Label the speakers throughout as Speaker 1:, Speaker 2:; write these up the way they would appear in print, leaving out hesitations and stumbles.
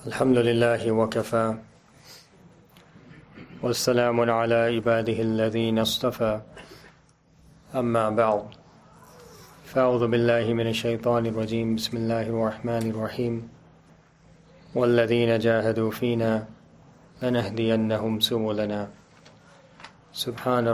Speaker 1: الحمد لله وكفى والسلام على عباده الذين اصطفى أما بعد فأعوذ بالله من الشيطان الرجيم بسم الله الرحمن الرحيم والذين جاهدوا فينا لنهدينهم سبلنا سبحان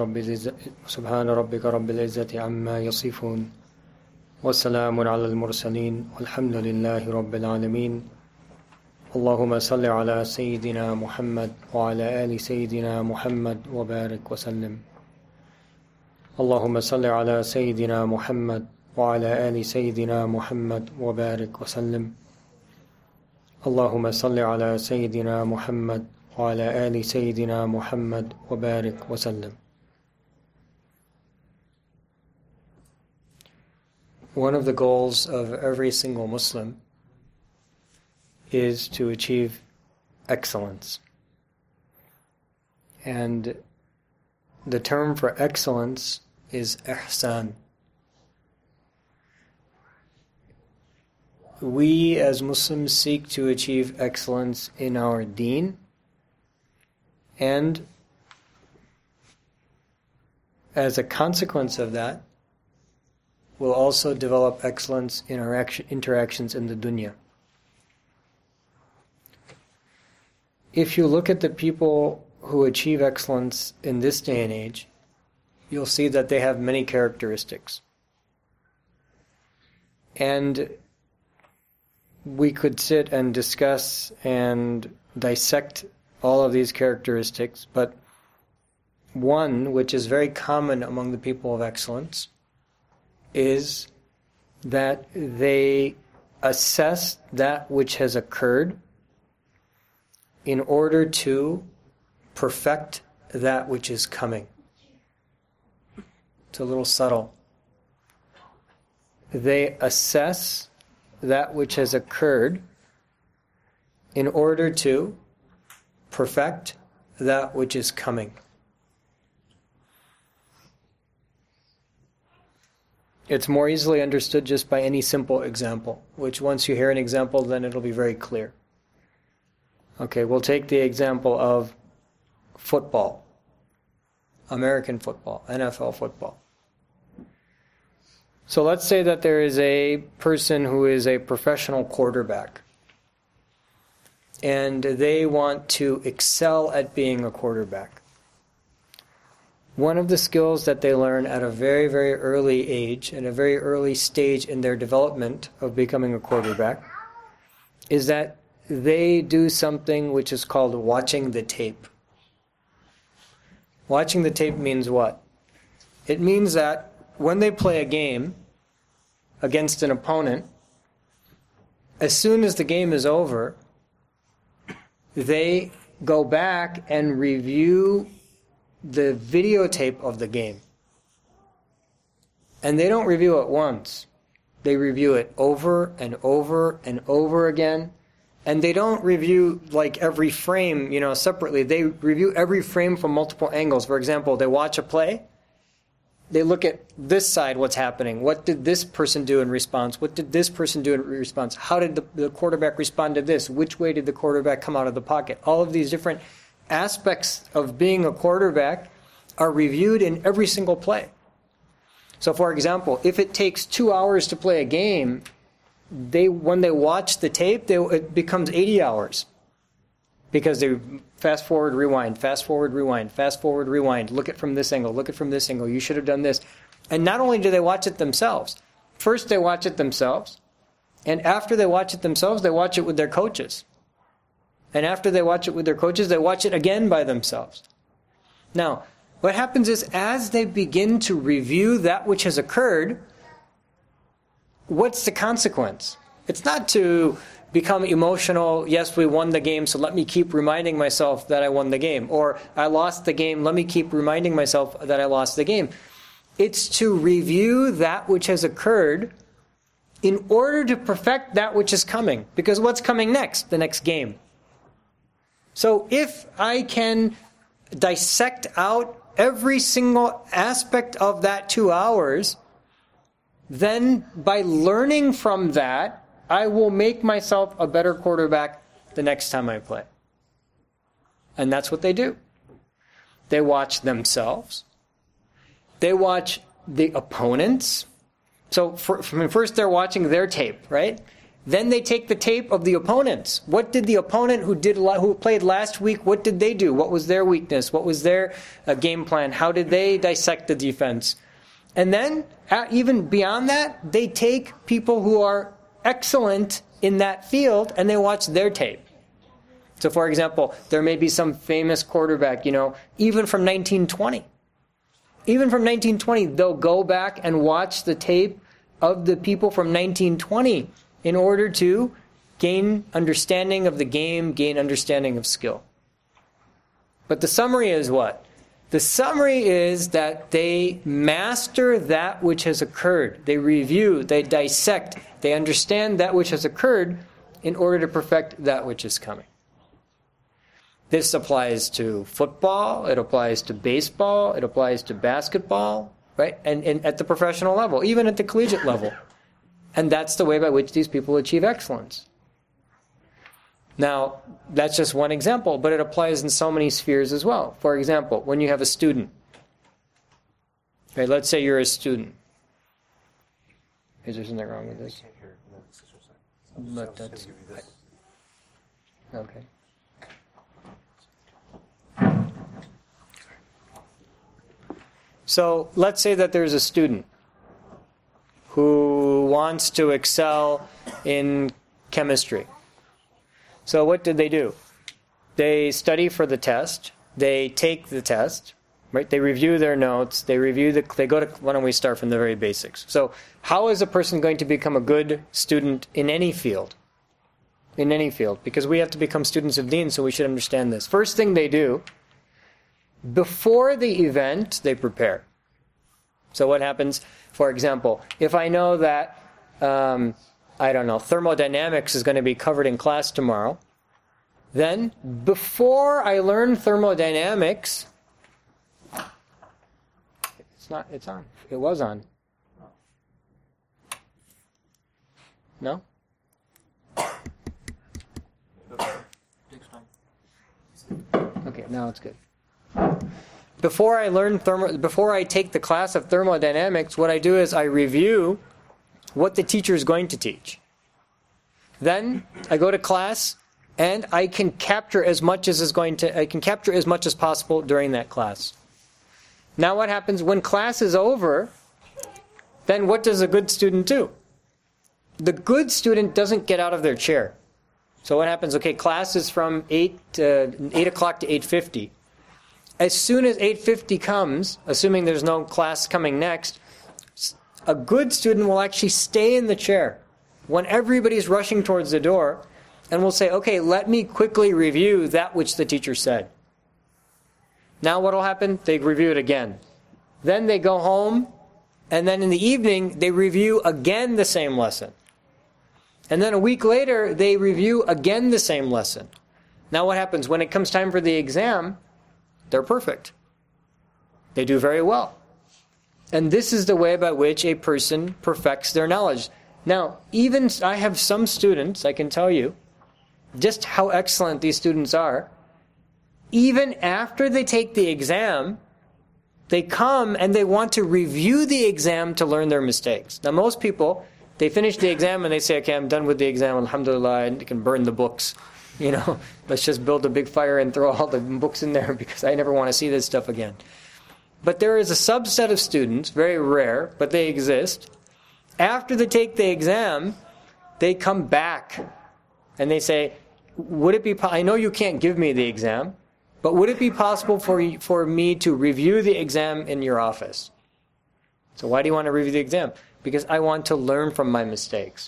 Speaker 1: ربك رب العزة عما يصفون والسلام على المرسلين والحمد لله رب العالمين اللهم صل على سيدنا محمد وعلى آل سيدنا محمد وبارك وسلم اللهم صل على سيدنا محمد وعلى آل سيدنا محمد وبارك وسلم اللهم صل على سيدنا محمد وعلى آل سيدنا محمد وبارك وسلم. One of the goals of every single Muslim is to achieve excellence. And the term for excellence is ihsan. We as Muslims seek to achieve excellence in our deen, and as a consequence of that, we'll also develop excellence in our interactions in the dunya. If you look at the people who achieve excellence in this day and age, you'll see that they have many characteristics. And we could sit and discuss and dissect all of these characteristics, but one which is very common among the people of excellence is that they assess that which has occurred in order to perfect that which is coming. It's a little subtle. They assess that which has occurred in order to perfect that which is coming. It's more easily understood just by any simple example, which once you hear an example, then it'll be very clear. Okay, we'll take the example of football, American football, NFL football. So let's say that there is a person who is a professional quarterback, and they want to excel at being a quarterback. One of the skills that they learn at a very, very early age, at a very early stage in their development of becoming a quarterback, is that they do something which is called watching the tape. Watching the tape means what? It means that when they play a game against an opponent, as soon as the game is over, they go back and review the videotape of the game. And they don't review it once. They review it over and over and over again. And they don't review like every frame, separately. They review every frame from multiple angles. For example, they watch a play. They look at this side, what's happening. What did this person do in response? What did this person do in response? How did the quarterback respond to this? Which way did the quarterback come out of the pocket? All of these different aspects of being a quarterback are reviewed in every single play. So for example, if it takes 2 hours to play a game, when they watch the tape, it becomes 80 hours. Because they fast forward, rewind, fast forward, rewind, fast forward, rewind, look at from this angle, look at from this angle, you should have done this. And not only do they watch it themselves, first they watch it themselves, and after they watch it themselves, they watch it with their coaches. And after they watch it with their coaches, they watch it again by themselves. Now, what happens is as they begin to review that which has occurred, what's the consequence? It's not to become emotional, yes, we won the game, so let me keep reminding myself that I won the game. Or I lost the game, let me keep reminding myself that I lost the game. It's to review that which has occurred in order to perfect that which is coming. Because what's coming next? The next game. So if I can dissect out every single aspect of that 2 hours, then by learning from that, I will make myself a better quarterback the next time I play. And that's what they do. They watch themselves. They watch the opponents. So first they're watching their tape, right? Then they take the tape of the opponents. What did the opponent who played last week, what did they do? What was their weakness? What was their game plan? How did they dissect the defense? And then, even beyond that, they take people who are excellent in that field and they watch their tape. So, for example, there may be some famous quarterback, even from 1920. Even from 1920, they'll go back and watch the tape of the people from 1920 in order to gain understanding of the game, gain understanding of skill. But the summary is what? The summary is that they master that which has occurred. They review, they dissect, they understand that which has occurred in order to perfect that which is coming. This applies to football, it applies to baseball, it applies to basketball, right? And at the professional level, even at the collegiate level. And that's the way by which these people achieve excellence. Now, that's just one example, but it applies in so many spheres as well. For example, when you have a student, okay, let's say you're a student. Is there something wrong with this? But that's okay. So let's say that there's a student who wants to excel in chemistry. So what did they do? They study for the test. They take the test, right? They review their notes. They go to, why don't we start from the very basics? So how is a person going to become a good student in any field? In any field. Because we have to become students of Deen, so we should understand this. First thing they do, before the event, they prepare. So what happens, for example, if I know that, thermodynamics is going to be covered in class tomorrow, then before I learn thermodynamics, it's on. It was on. No? Okay, now it's good. Before I take the class of thermodynamics, what I do is I review what the teacher is going to teach. Then I go to class and I can capture as much as possible during that class. Now what happens when class is over? Then what does a good student do? The good student doesn't get out of their chair. So what happens? Okay, class is from 8 o'clock to 8:50. As soon as 8:50 comes, assuming there's no class coming next, a good student will actually stay in the chair when everybody's rushing towards the door and will say, okay, let me quickly review that which the teacher said. Now what will happen? They review it again. Then they go home, and then in the evening, they review again the same lesson. And then a week later, they review again the same lesson. Now what happens? When it comes time for the exam, they're perfect. They do very well. And this is the way by which a person perfects their knowledge. Now, even I have some students, I can tell you, just how excellent these students are. Even after they take the exam, they come and they want to review the exam to learn their mistakes. Now, most people, they finish the exam and they say, okay, I'm done with the exam, alhamdulillah, and you can burn the books. Let's just build a big fire and throw all the books in there because I never want to see this stuff again. But there is a subset of students, very rare, but they exist. After they take the exam, they come back and they say, I know you can't give me the exam, but would it be possible for me to review the exam in your office? So why do you want to review the exam? Because I want to learn from my mistakes.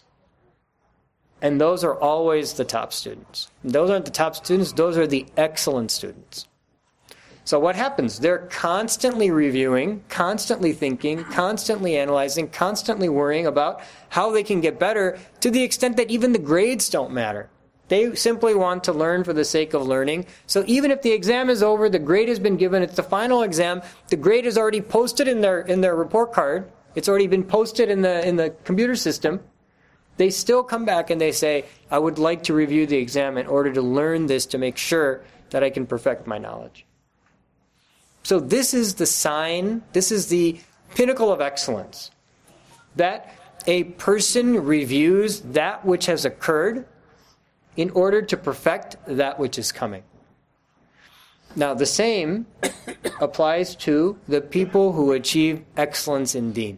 Speaker 1: And those are always the top students. Those aren't the top students, those are the excellent students. So what happens? They're constantly reviewing, constantly thinking, constantly analyzing, constantly worrying about how they can get better, to the extent that even the grades don't matter. They simply want to learn for the sake of learning. So even if the exam is over, the grade has been given, it's the final exam, the grade is already posted in their report card, it's already been posted in the computer system, they still come back and they say, I would like to review the exam in order to learn this to make sure that I can perfect my knowledge. So this is the sign, this is the pinnacle of excellence, that a person reviews that which has occurred in order to perfect that which is coming. Now the same applies to the people who achieve excellence in deen.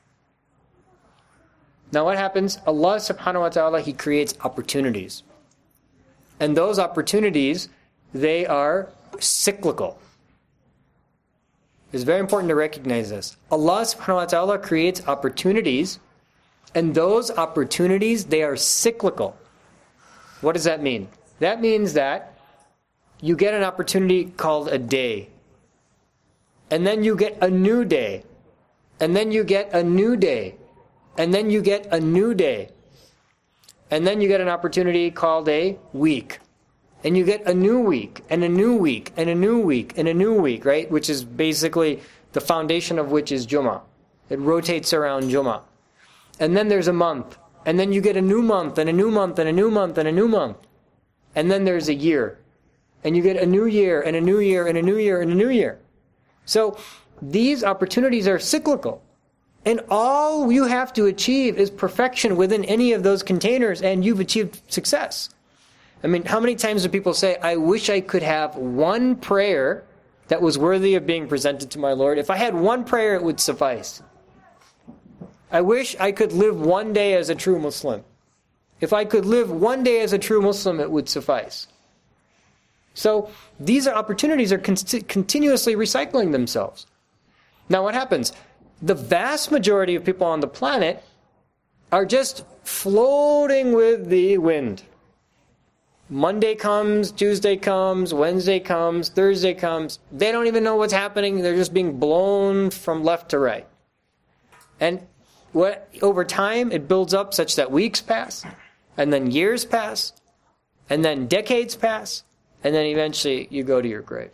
Speaker 1: Now what happens? Allah subhanahu wa ta'ala, He creates opportunities. And those opportunities, they are cyclical. It's very important to recognize this. Allah subhanahu wa ta'ala creates opportunities, and those opportunities, they are cyclical. What does that mean? That means that you get an opportunity called a day, and then you get a new day, and then you get a new day, and then you get a new day, and then you get an opportunity called a week, and you get a new week, and a new week, and a new week, and a new week, right? Which is basically the foundation of which is Jummah. It rotates around Jummah. And then there's a month, and then you get a new month, and a new month, and a new month, and a new month. And then there's a year, and you get a new year, and a new year, and a new year, and a new year. So these opportunities are cyclical. And all you have to achieve is perfection within any of those containers, and you've achieved success. I mean, how many times do people say, I wish I could have one prayer that was worthy of being presented to my Lord. If I had one prayer, it would suffice. I wish I could live one day as a true Muslim. If I could live one day as a true Muslim, it would suffice. So these opportunities are continuously recycling themselves. Now what happens? The vast majority of people on the planet are just floating with the wind. Monday comes, Tuesday comes, Wednesday comes, Thursday comes. They don't even know what's happening. They're just being blown from left to right. And over time, it builds up such that weeks pass, and then years pass, and then decades pass, and then eventually you go to your grave.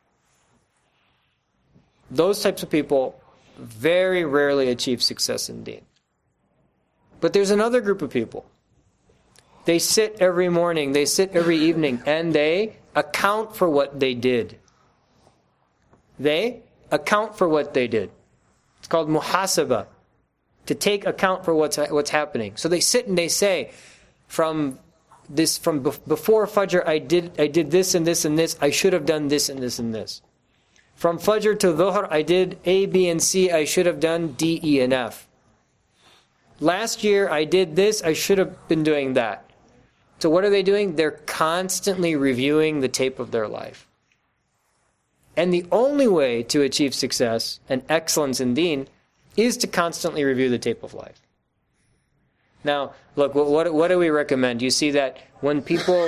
Speaker 1: Those types of people very rarely achieve success in deen. But there's another group of people. They sit every morning, they sit every evening, and they account for what they did. They account for what they did. It's called muhasabah, to take account for what's happening. So they sit and they say, from before Fajr, I did this and this and this. I should have done this and this and this. From Fajr to Dhuhr, I did A, B, and C. I should have done D, E, and F. Last year, I did this. I should have been doing that. So what are they doing? They're constantly reviewing the tape of their life. And the only way to achieve success and excellence in deen is to constantly review the tape of life. Now, look, what do we recommend? You see that when people,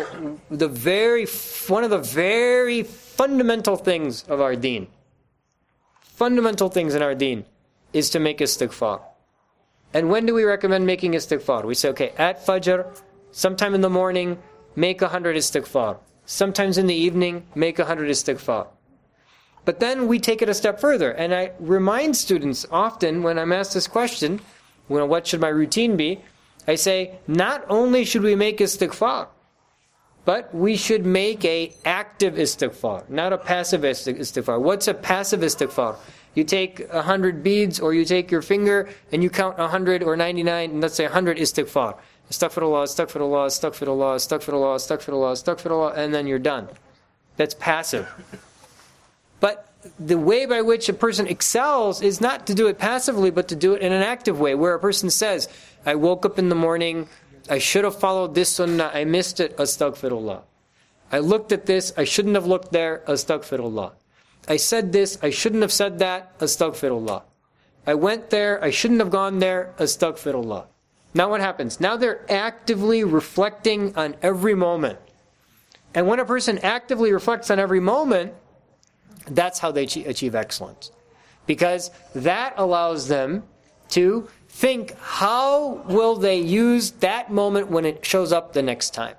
Speaker 1: one of the very fundamental things of our deen, fundamental things in our deen, is to make istighfar. And when do we recommend making istighfar? We say, okay, at Fajr, sometime in the morning, make 100 istighfar. Sometimes in the evening, make 100 istighfar. But then we take it a step further. And I remind students often when I'm asked this question, what should my routine be? I say, not only should we make istighfar, but we should make an active istighfar, not a passive istighfar. What's a passive istighfar? You take 100 beads, or you take your finger and you count 100 or 99, and let's say 100 istighfar. Astaghfirullah, astaghfirullah, astaghfirullah, astaghfirullah, astaghfirullah, astaghfirullah, and then you're done. That's passive. But the way by which a person excels is not to do it passively, but to do it in an active way, where a person says, I woke up in the morning, I should have followed this sunnah, I missed it, astaghfirullah. I looked at this, I shouldn't have looked there, astaghfirullah. I said this, I shouldn't have said that, astaghfirullah. I went there, I shouldn't have gone there, astaghfirullah. Now what happens? Now they're actively reflecting on every moment. And when a person actively reflects on every moment, that's how they achieve excellence. Because that allows them to think, how will they use that moment when it shows up the next time?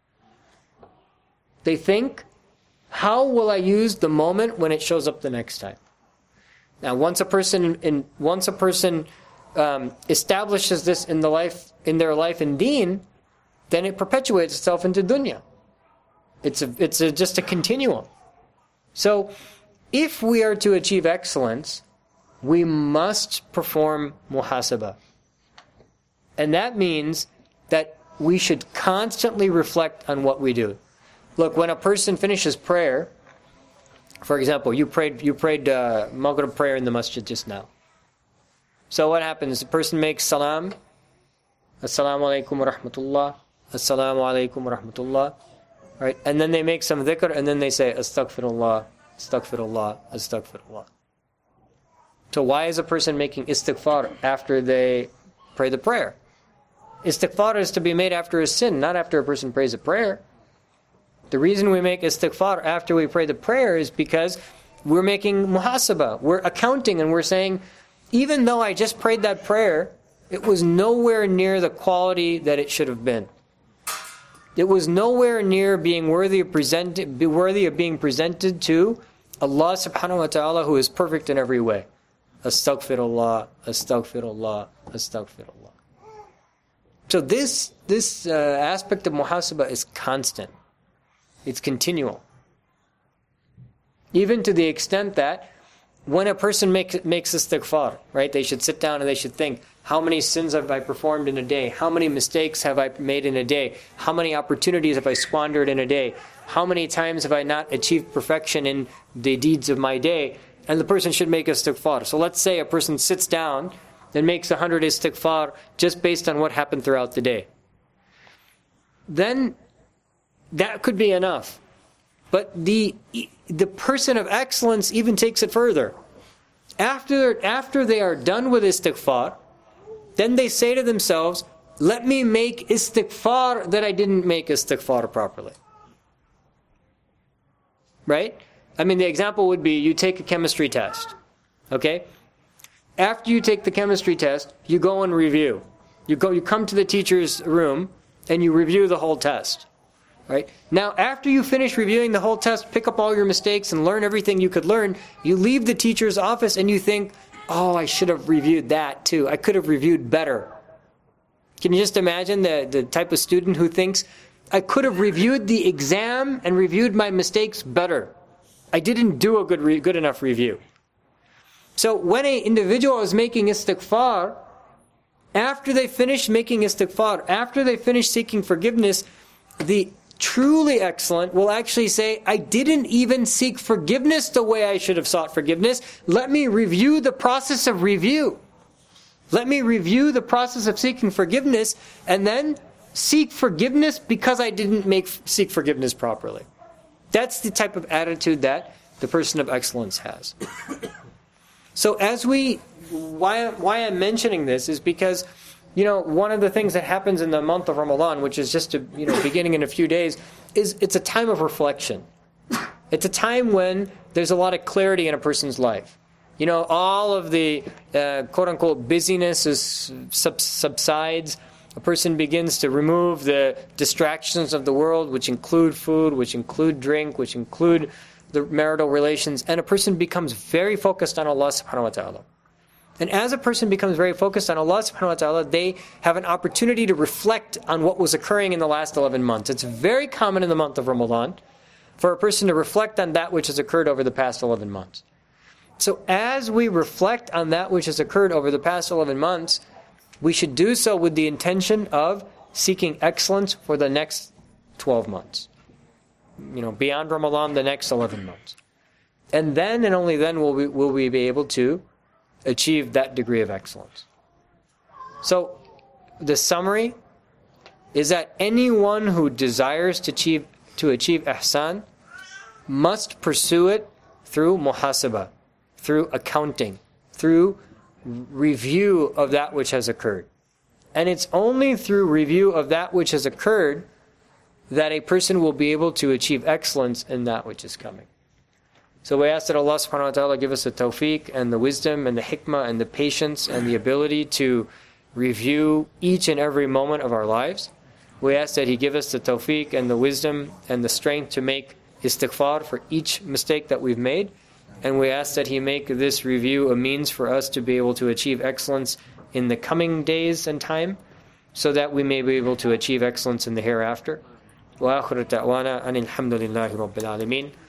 Speaker 1: They think, how will I use the moment when it shows up the next time? Now, once a person establishes this in their life in deen, then it perpetuates itself into dunya. It's just a continuum. So, if we are to achieve excellence, we must perform muhasabah. And that means that we should constantly reflect on what we do. Look, when a person finishes prayer, for example, you prayed Maghrib prayer in the masjid just now. So what happens? The person makes salam, assalamu alaikum wa rahmatullah, assalamu alaikum wa rahmatullah, right? And then they make some dhikr, and then they say astaghfirullah, astaghfirullah, astaghfirullah. So why is a person making istighfar after they pray the prayer? Istighfar is to be made after a sin, not after a person prays a prayer. The reason we make istighfar after we pray the prayer is because we're making muhasabah. We're accounting and we're saying, even though I just prayed that prayer, it was nowhere near the quality that it should have been. It was nowhere near being worthy of being presented to Allah subhanahu wa ta'ala, who is perfect in every way. Astaghfirullah, astaghfirullah, astaghfirullah. So this aspect of muhasabah is constant. It's continual. Even to the extent that when a person makes istighfar, right, they should sit down and they should think, how many sins have I performed in a day? How many mistakes have I made in a day? How many opportunities have I squandered in a day? How many times have I not achieved perfection in the deeds of my day? And the person should make istighfar. So let's say a person sits down and makes 100 istighfar just based on what happened throughout the day. Then that could be enough. But the person of excellence even takes it further. After they are done with istighfar, then they say to themselves, let me make istighfar that I didn't make istighfar properly. Right? I mean, the example would be you take a chemistry test. Okay? After you take the chemistry test, you go and review. You come to the teacher's room and you review the whole test. Right? Now, after you finish reviewing the whole test, pick up all your mistakes and learn everything you could learn, you leave the teacher's office and you think, oh, I should have reviewed that too. I could have reviewed better. Can you just imagine the type of student who thinks, I could have reviewed the exam and reviewed my mistakes better. I didn't do a good enough review. So when an individual is making istighfar, after they finish making istighfar, after they finish seeking forgiveness, the truly excellent will actually say, I didn't even seek forgiveness the way I should have sought forgiveness. Let me review the process of review. Let me review the process of seeking forgiveness and then seek forgiveness because I didn't seek forgiveness properly. That's the type of attitude that the person of excellence has. So why I'm mentioning this is because, one of the things that happens in the month of Ramadan, which is just beginning in a few days, is it's a time of reflection. It's a time when there's a lot of clarity in a person's life. All of the quote-unquote busyness subsides. A person begins to remove the distractions of the world, which include food, which include drink, which include the marital relations, and a person becomes very focused on Allah subhanahu wa ta'ala. And as a person becomes very focused on Allah subhanahu wa ta'ala, they have an opportunity to reflect on what was occurring in the last 11 months. It's very common in the month of Ramadan for a person to reflect on that which has occurred over the past 11 months. So as we reflect on that which has occurred over the past 11 months, we should do so with the intention of seeking excellence for the next 12 months. Beyond Ramadan, the next 11 months. And then and only then will we be able to achieve that degree of excellence. So, the summary is that anyone who desires to achieve ihsan must pursue it through muhasabah, through accounting, through review of that which has occurred. And it's only through review of that which has occurred that a person will be able to achieve excellence in that which is coming. So we ask that Allah subhanahu wa ta'ala give us the tawfiq and the wisdom and the hikmah and the patience and the ability to review each and every moment of our lives. We ask that He give us the tawfiq and the wisdom and the strength to make istighfar for each mistake that we've made. And we ask that He make this review a means for us to be able to achieve excellence in the coming days and time, so that we may be able to achieve excellence in the hereafter. وآخر دعوانا أن الحمد لله رب العالمين.